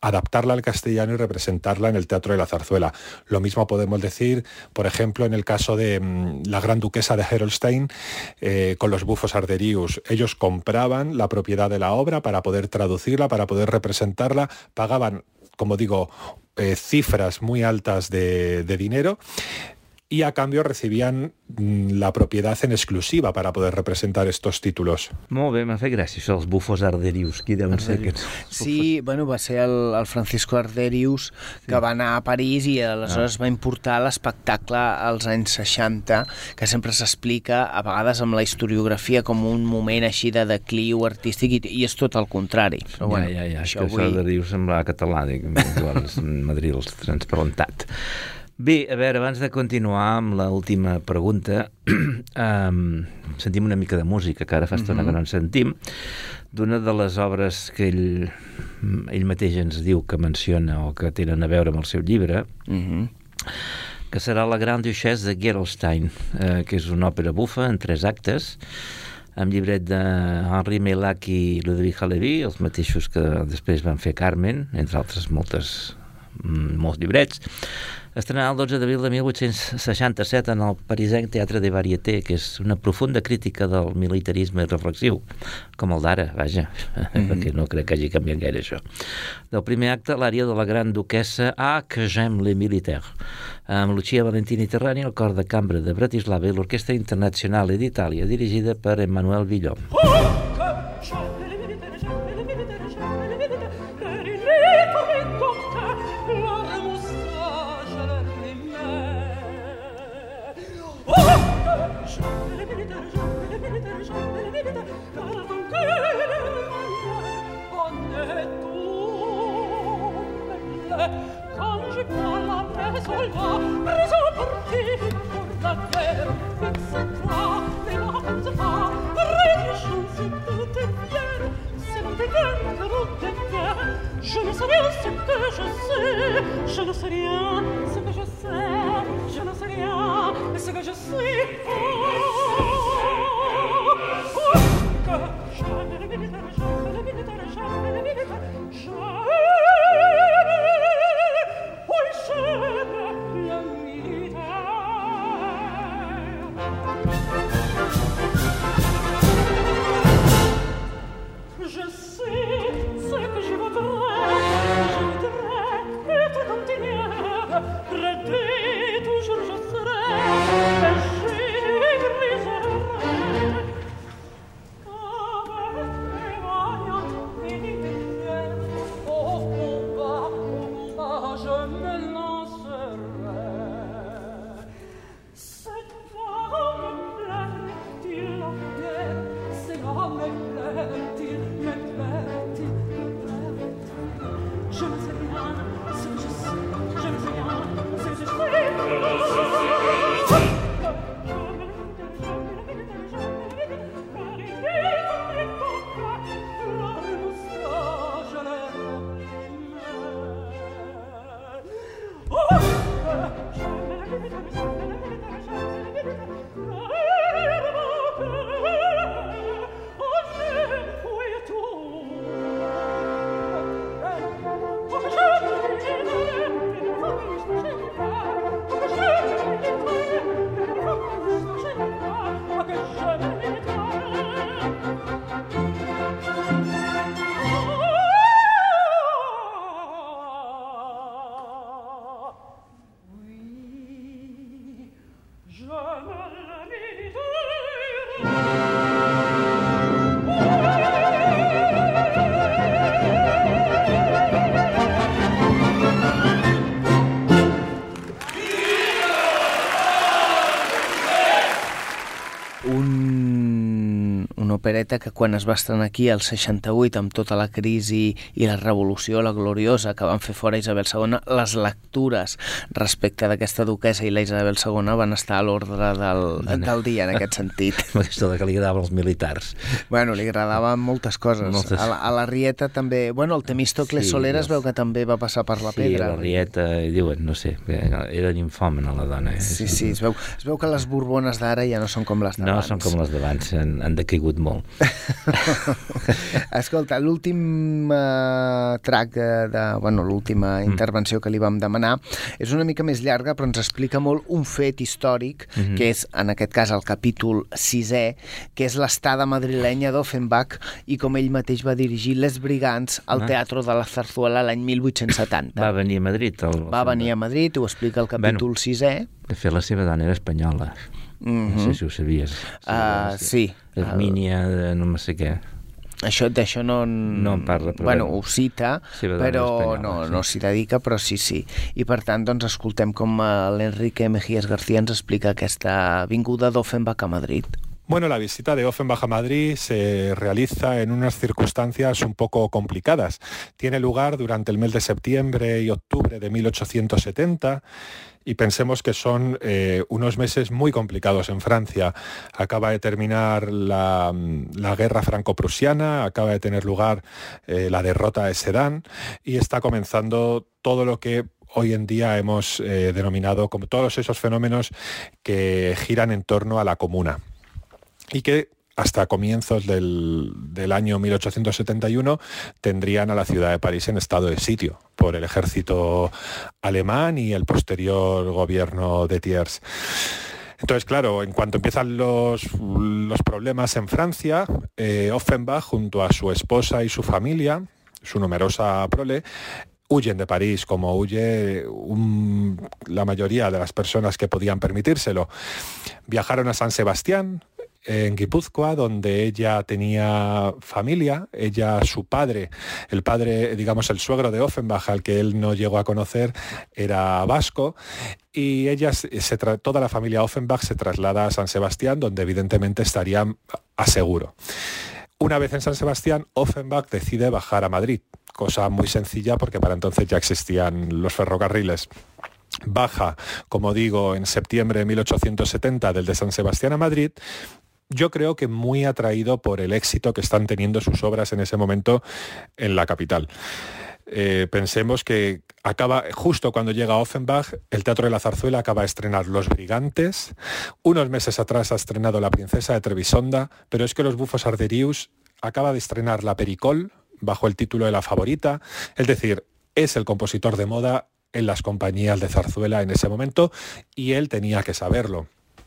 adaptarla al castellano y representarla en el Teatro de la Zarzuela. Lo mismo podemos decir, por ejemplo, en el caso de mmm, la Gran Duquesa de Gerolstein, eh, con los bufos Arderius. Ellos compraban la propiedad de la obra para poder traducirla, para poder representarla, pagaban, como digo, eh, cifras muy altas de, de dinero, y a cambio recibían mm, la propiedad en exclusiva para poder representar estos títulos. Molt bé, m'ha fet gràcia això, els bufos Arderius. Qui deuen ser aquests? Sí, bueno, va ser el, el Francisco Arderius que sí. va anar a París i aleshores ah. va importar l'espectacle als anys seixanta, que sempre s'explica a vegades amb la historiografia com un moment així de decliu artístic, i, i és tot el contrari. Però, ja, bueno, ja, ja, això que avui... això Arderius semblava català, dic, llavors Madrid els transplantat. Bé, a veure, abans de continuar amb l'última pregunta, um, sentim una mica de música, que ara fa estona mm-hmm. que no en sentim, d'una de les obres que ell, ell mateix ens diu que menciona o que tenen a veure amb el seu llibre, mm-hmm. que serà La Gran Duchesse de Gerolstein, eh, que és una òpera bufa en tres actes, amb llibret d'Henri Meilhac i Ludwig Halevi, els mateixos que després van fer Carmen, entre altres moltes, molts llibrets. Estrenarà el dotze d'abril de mil vuit-cents seixanta-set en el parisenc Teatre des Variétés, que és una profunda crítica del militarisme reflexiu, com el d'ara, vaja, mm-hmm. perquè no crec que hagi canviat gaire això. Del primer acte, l'ària de la Gran Duquessa Ah, que j'aime les militaires, amb Lucia Valentini Terrani, el cor de cambra de Bratislava i l'Orquestra Internacional d'Itàlia, dirigida per Emmanuel Villon. Je ne sais rien ce que je sais, je ne sais rien ce que je sais, je ne sais rien ce que je sais. Oh, oh, que jamais le militaire, jamais le militaire, jamais le militaire, jamais, oui, jamais le militaire. Je sais ce que je voudrais, je voudrais être cantinière, près de toujours je serai, et j'écrirai. Avec mes vaillantes militaires, au combat, au combat, je me lancerai. Cette voix me plaît-il la guerre, c'est là me plaît-il, me plaît-il, me plaît-il. Je ne sais rien, ce que je sais, je ne sais rien, ce que je sais. opereta que quan es va estrenar aquí al seixanta-vuit amb tota la crisi i la revolució, la gloriosa que van fer fora Isabel segona, les lectures respecte d'aquesta duquessa i la Isabel segona van estar a l'ordre del, del dia en aquest sentit. Aquesta que li agradava als militars. Bueno, li agradaven moltes coses. Moltes... A, la, a la Rieta també... Bueno, el Temístocle sí, Soler es veu que també va passar per la sí, pedra. Sí, la Rieta, diuen, no sé, era ninfòmena la dona. Eh? Sí, sí, es veu, es veu que les borbones d'ara ja no són com les d'abans. No són com les d'abans, han, han decaigut molt. Escolta, l'últim uh, track de, de, bueno, l'última mm. intervenció que li vam demanar és una mica més llarga, però ens explica molt un fet històric, mm-hmm. que és, en aquest cas, el capítol sisè, que és l'estada madrilenya d'Offenbach i com ell mateix va dirigir Les Brigants al ah. Teatro de la Zarzuela l'any mil vuit-cents setanta. Va venir a Madrid. El, va venir a Madrid, ho explica el capítol bueno, sisè. De fet, la seva dona era espanyola. Mm-hmm. No sé si ho sabies. Uh, sí. Hermínia de no sé què. Això, d'això no... No en parla, però... Bueno, ho cita, però espanyola, no, sí. no s'hi dedica, però sí, sí. I per tant, doncs, escoltem com l'Enrique Mejías García ens explica aquesta vinguda d'Offenbach a Madrid. Bueno, la visita de Offenbach a Madrid se realiza en unas circunstancias un poco complicadas. Tiene lugar durante el mes de septiembre y octubre de mil ochocientos setenta y pensemos que son eh, unos meses muy complicados en Francia. Acaba de terminar la, la guerra franco-prusiana, acaba de tener lugar eh, la derrota de Sedan y está comenzando todo lo que hoy en día hemos eh, denominado como todos esos fenómenos que giran en torno a la comuna. Y que hasta comienzos del, del año mil ochocientos setenta y uno tendrían a la ciudad de París en estado de sitio por el ejército alemán y el posterior gobierno de Thiers. Entonces, claro, en cuanto empiezan los, los problemas en Francia, eh, Offenbach, junto a su esposa y su familia, su numerosa prole, huyen de París, como huye un, la mayoría de las personas que podían permitírselo. Viajaron a San Sebastián, en Guipúzcoa, donde ella tenía familia. Ella, su padre, el padre, digamos, el suegro de Offenbach, al que él no llegó a conocer, era vasco, y ella, se tra- toda la familia Offenbach se traslada a San Sebastián, donde evidentemente estarían a seguro. Una vez en San Sebastián, Offenbach decide bajar a Madrid, cosa muy sencilla porque para entonces ya existían los ferrocarriles. Baja, como digo, en septiembre de mil ochocientos setenta del de San Sebastián a Madrid, yo creo que muy atraído por el éxito que están teniendo sus obras en ese momento en la capital. Eh, pensemos que acaba, justo cuando llega Offenbach, el Teatro de la Zarzuela acaba de estrenar Los Brigantes, unos meses atrás ha estrenado La Princesa de Trebisonda, pero es que Los Bufos Arderius acaba de estrenar La Pericol, bajo el título de La Favorita, es decir, es el compositor de moda en las compañías de zarzuela en ese momento y él tenía que saberlo.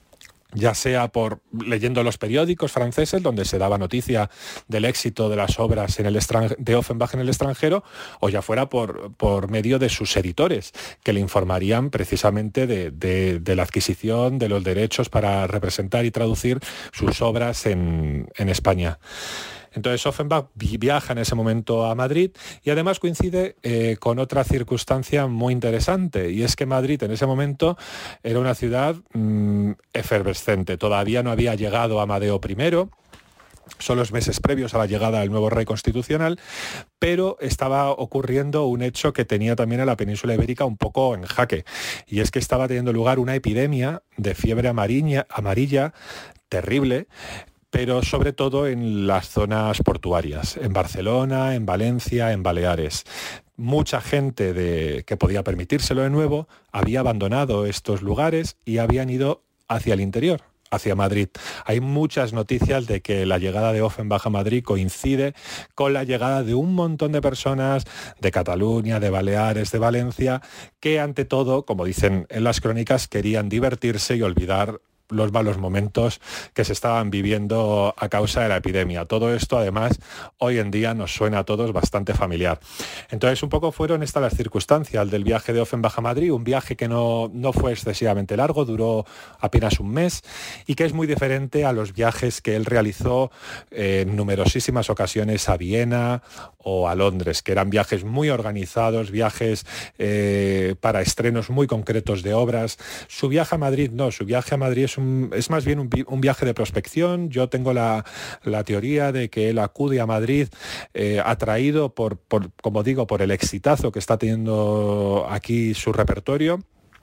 Ya sea por leyendo los periódicos franceses, donde se daba noticia del éxito de las obras en el extranjero, de Offenbach en el extranjero, o ya fuera por, por medio de sus editores, que le informarían precisamente de, de, de la adquisición de los derechos para representar y traducir sus obras en, en España. Entonces Offenbach viaja en ese momento a Madrid y además coincide eh, con otra circunstancia muy interesante, y es que Madrid en ese momento era una ciudad mmm, efervescente. Todavía no había llegado Amadeo primero, son los meses previos a la llegada del nuevo rey constitucional, pero estaba ocurriendo un hecho que tenía también a la península ibérica un poco en jaque, y es que estaba teniendo lugar una epidemia de fiebre amarilla, amarilla terrible, pero sobre todo en las zonas portuarias, en Barcelona, en Valencia, en Baleares. Mucha gente de, que podía permitírselo de nuevo había abandonado estos lugares y habían ido hacia el interior, hacia Madrid. Hay muchas noticias de que la llegada de Offenbach a Madrid coincide con la llegada de un montón de personas de Cataluña, de Baleares, de Valencia, que ante todo, como dicen en las crónicas, querían divertirse y olvidar los malos momentos que se estaban viviendo a causa de la epidemia. Todo esto, además, hoy en día nos suena a todos bastante familiar. Entonces, un poco fueron estas las circunstancias del viaje de Offenbach a Madrid, un viaje que no, no fue excesivamente largo, duró apenas un mes, y que es muy diferente a los viajes que él realizó eh, en numerosísimas ocasiones a Viena o a Londres, que eran viajes muy organizados, viajes eh, para estrenos muy concretos de obras. Su viaje a Madrid no, su viaje a Madrid es Un, es más bien un, un viaje de prospección. Yo tengo la, la teoría de que él acude a Madrid eh, atraído por, por, como digo, por el exitazo que está teniendo aquí su repertorio,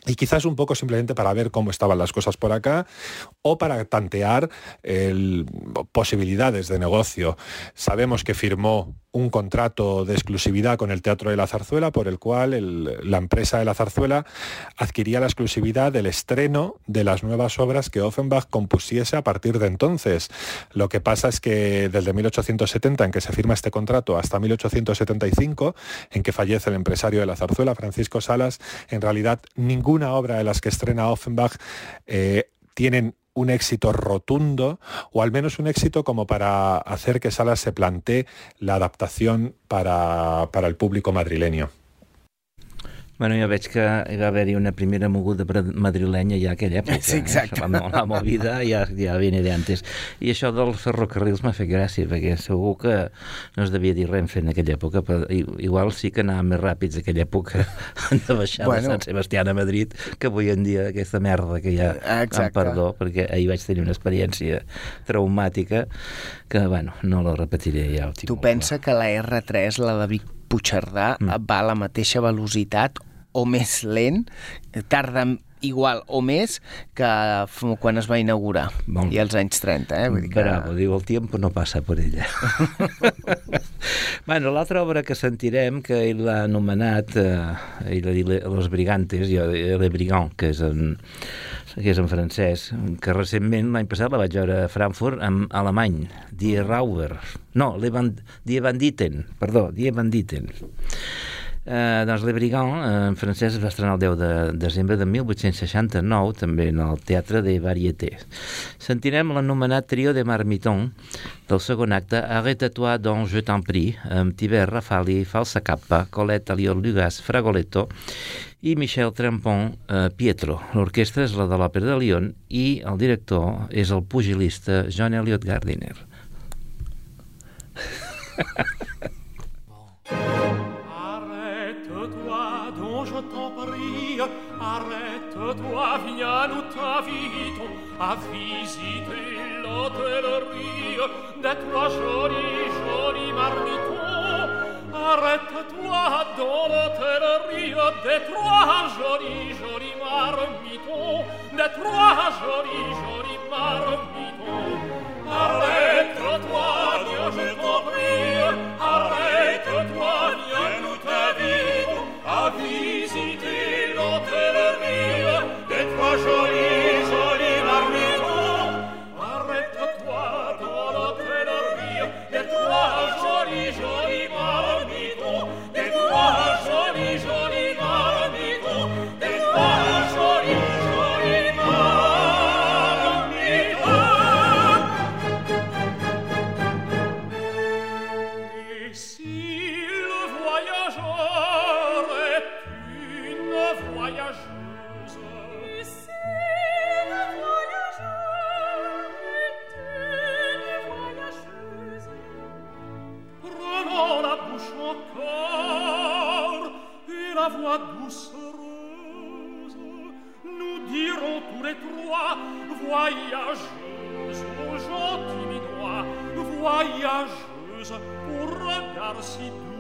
Y quizás un poco simplemente para ver cómo estaban las cosas por acá o para tantear el, posibilidades de negocio. Sabemos que firmó un contrato de exclusividad con el Teatro de la Zarzuela por el cual el, la empresa de la Zarzuela adquiría la exclusividad del estreno de las nuevas obras que Offenbach compusiese a partir de entonces. Lo que pasa es que desde mil ochocientos setenta, en que se firma este contrato, hasta mil ochocientos setenta y cinco, en que fallece el empresario de la Zarzuela, Francisco Salas, en realidad ninguna Una obra de las que estrena Offenbach eh, tienen un éxito rotundo, o al menos un éxito como para hacer que Salas se plantee la adaptación para, para el público madrileño. Bueno, jo veig que hi va haver-hi una primera moguda madrilenya ja aquella època. Sí, exacte. Eh? La, la movida ja, ja viene d'antes. I això dels ferrocarrils m'ha fet gràcia, perquè segur que no es devia dir Renfe en aquella època, però igual sí que anàvem més ràpids aquella època de baixar bueno. de Sant Sebastián a Madrid, que avui en dia aquesta merda que hi ha, amb perdó, perquè ahir vaig tenir una experiència traumàtica que, bueno, no la repetiré ja. Tu pensa que la erre tres, la de Vic Puigcerdà, mm. va a la mateixa velocitat o més lent, tarda igual o més que quan es va inaugurar, bon. I als anys trenta. Eh? Vull dir que... Bravo, diu, el tiempo no passa per ella. Bueno, l'altra obra que sentirem, que ell l'ha anomenat, eh, ell ha dit Los Brigantes, jo, Le Brigand, que és en, que és en francès, que recentment, l'any passat, la vaig veure a Frankfurt en alemany, Die Rauber, no, Die Banditen, perdó, Die Banditen. Eh, doncs Le Brigand, eh, en francès, es va estrenar el deu de desembre de mil vuit-cents seixanta-nou, també en el Teatre de Variété. Sentirem l'anomenat Trio de Marmiton del segon acte, Arrête-toi donc je t'en prie, amb Tibert Rafali, Falsa Cappa, Colette Aliot-Lugas, Fragoletto i Michel Trampon, eh, Pietro. L'orquestra és la de l'Òpera de Lyon i el director és el pugilista John Elliot Gardiner. Je t'en prie, arrête-toi, viens, nous t'invitons à visiter l'hôtellerie des trois jolis, jolis marmitons. Arrête-toi dans l'hôtellerie des trois jolis, jolis marmitons, des trois jolis, jolis marmitons. Arrête-toi, Dieu, je t'en prie, arrête-toi, viens, nous t'invitons à visiter l'hôtellerie des trois jolis, jolis marmitons. Arrête-toi dans l'hôtellerie des trois jolis, jolis marmitons, des trois jolis, jolis marmitons, des trois jolis, jolis marmitons. Et si le voyageur voyageuse, et si le voyageur est une voyageuse, prenons la bouche encore et la voix doucereuse, nous dirons tous les trois, voyageuse, ô gens timinois, voyageuse, au regard si doux.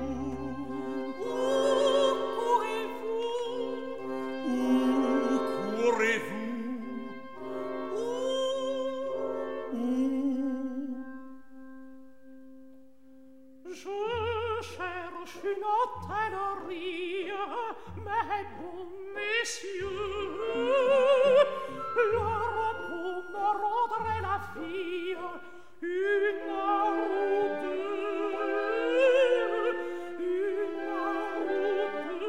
Une hôtellerie, mes bons messieurs, le repos me rendrait la vie, une heure ou deux, une heure ou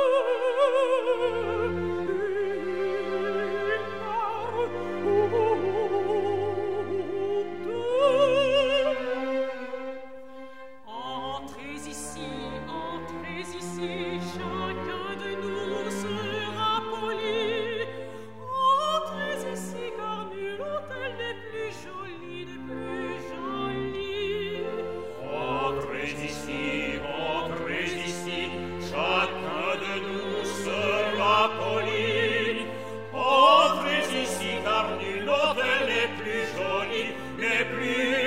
deux, une heure ou deux. Entrez ici, entrez ici, chacun de nous sera poli. Entrez ici, car nul hôtel n'est plus joli, n'est plus joli. Entrez ici, entrez ici, chacun de nous sera poli. Entrez ici, car nul hôtel n'est plus joli, n'est plus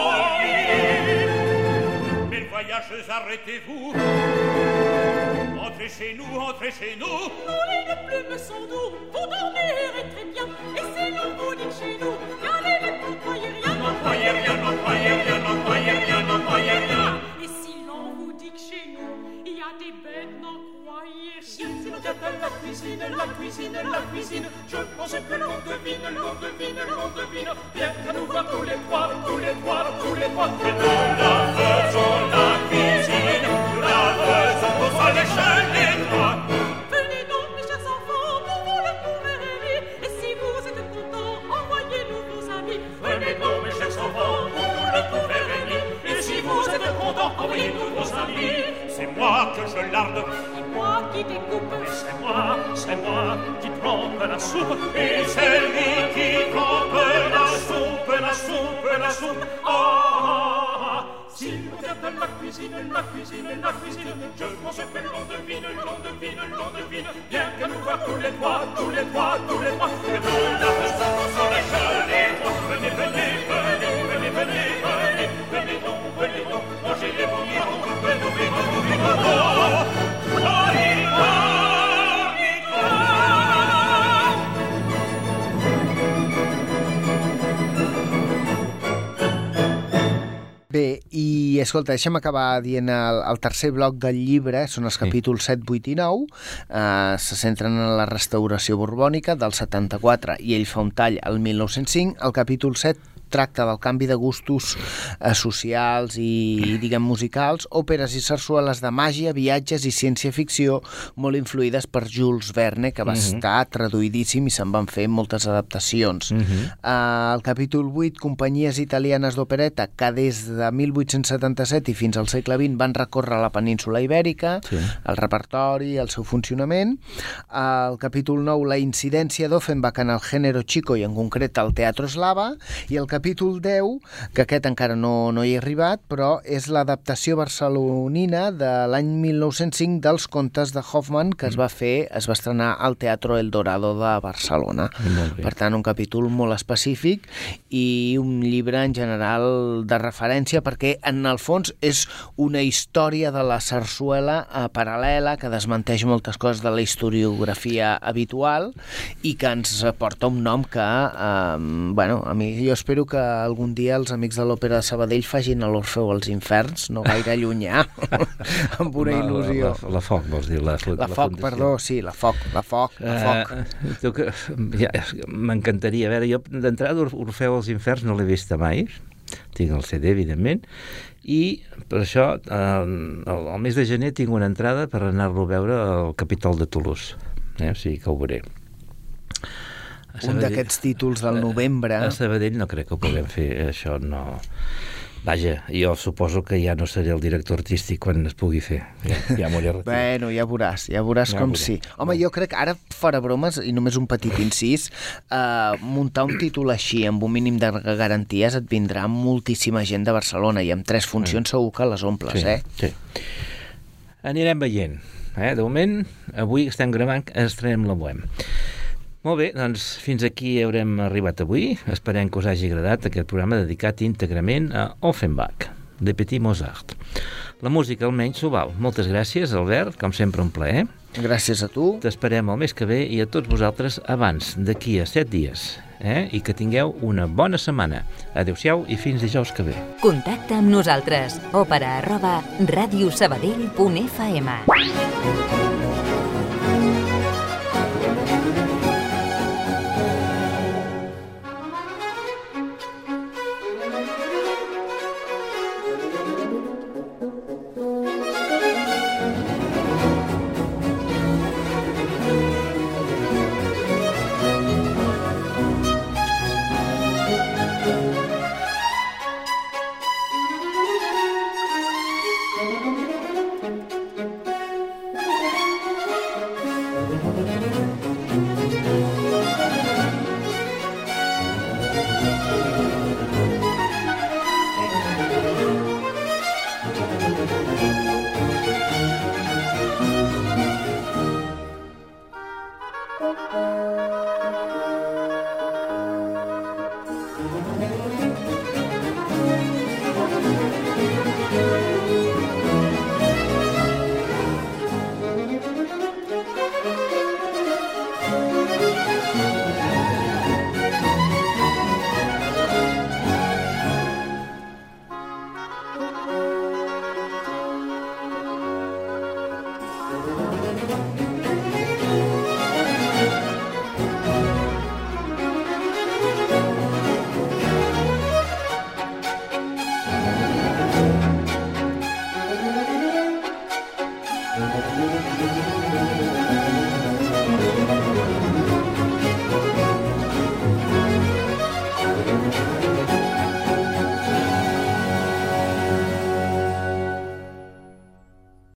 joli. Voyageuse, arrêtez-vous, Entrez chez nous, entrez chez nous. Nos lits de plumes sont doux, pour dormir est très bien. Et si l'on vous dit que chez nous, y a des bêtes, n'en croyez rien. N'en croyez rien, n'en croyez rien, n'en croyez rien, n'en croyez rien. Et si l'on vous dit que chez nous, y a des bêtes, n'en croyez rien. Si l'on vient à la cuisine, la cuisine, la cuisine, je pense que l'on devine, l'on devine, l'on devine. Bien qu'à nous voir tous les trois, tous les trois, tous les trois. Et nous la faisons la cuisine, nous la faisons tous à l'échelle des trois. Venez donc, mes chers enfants, pour vous le gouverner. Et si vous êtes contents, envoyez-nous vos amis. Venez donc, mes chers enfants, pour nous le gouverner. Et si vous êtes contents, envoyez-nous vos amis. C'est moi que je larde, C'est moi qui découpe. et c'est moi, c'est moi qui trempe la soupe. Et c'est lui qui trempe la soupe, la soupe, la soupe. Ah, ah, ah. Si l'on vient à la cuisine, la cuisine, la cuisine, je pense que l'on devine, l'on devine, l'on devine. Bien qu'à nous voir tous les trois, tous les trois, tous les trois. Et de la façon sans les jeunes, les trois. Venez, venez, venez, venez, venez, venez, venez donc, venez donc, mangez les bons mirons, venez, venez, venez, venez, Bé, i escolta, deixa'm acabar dient el, el tercer bloc del llibre, són els capítols set, vuit i nou, eh, se centren en la restauració borbònica del setanta-quatre i ell fa un tall al mil nou-cents cinc. El capítol set tracta del canvi de gustos eh, socials i, diguem, musicals, òperes i sarsueles de màgia, viatges i ciència-ficció molt influïdes per Jules Verne, que va uh-huh. estar traduïdíssim i se'n van fer moltes adaptacions. Uh-huh. eh, el capítol vuit, companyies italianes d'opereta que des de mil vuit-cents setanta-set i fins al segle vint van recórrer la península Ibèrica, sí. el repertori, el seu funcionament. Eh, el capítol nou, la incidència d'Offenbach en el gènere chico i en concret el teatre eslava, i el capítol deu, que aquest encara no, no hi he arribat, però és l'adaptació barcelonina de l'any mil nou-cents cinc dels contes de Hoffmann, que es va fer, es va estrenar al Teatro El Dorado de Barcelona. Per tant, un capítol molt específic i un llibre en general de referència, perquè en el fons és una història de la sarsuela eh, paral·lela que desmenteix moltes coses de la historiografia habitual i que ens porta un nom que, eh, bueno, a mi jo espero que algun dia els amics de l'Òpera de Sabadell facin a l'Orfeu als Inferns, no gaire llunyà, amb una il·lusió. La, la, la Foc, vols dir? La, la, la Foc, perdó, sí, la Foc, la Foc, la Foc. Uh, ja, m'encantaria. A veure, jo d'entrada Orfeu als Inferns no l'he vista mai, tinc el C D, evidentment, i per això eh, el, el mes de gener tinc una entrada per anar-lo a veure al Capitol de Toulouse, eh? O sigui que ho veuré. Un d'aquests títols del novembre. A Sabadell no crec que ho puguem fer, això no... Vaja, jo suposo que ja no seré el director artístic quan es pugui fer. Ja, ja m'ho he retirat. Bueno, ja veuràs, ja veuràs ja com veuré. Sí. Home, jo crec que ara, fora bromes, i només un petit incís, eh, muntar un títol així, amb un mínim de garanties, et vindrà moltíssima gent de Barcelona, i amb tres funcions segur que les omples, sí, eh? Sí. Anirem veient. Eh? De moment, avui estem gravant, estrenem la Bohème. Molt bé, doncs fins aquí haurem arribat avui. Esperem que us hagi agradat aquest programa dedicat íntegrament a Offenbach, de Petit Mozart. La música almenys s'ho val. Moltes gràcies, Albert, com sempre un plaer. Gràcies a tu. T'esperem el mes que ve i a tots vosaltres abans, d'aquí a set dies. Eh? I que tingueu una bona setmana. Adéu-siau i fins dijous que ve. Contacta amb nosaltres. Òpera arroba radiosabadell punt f m. Thank you.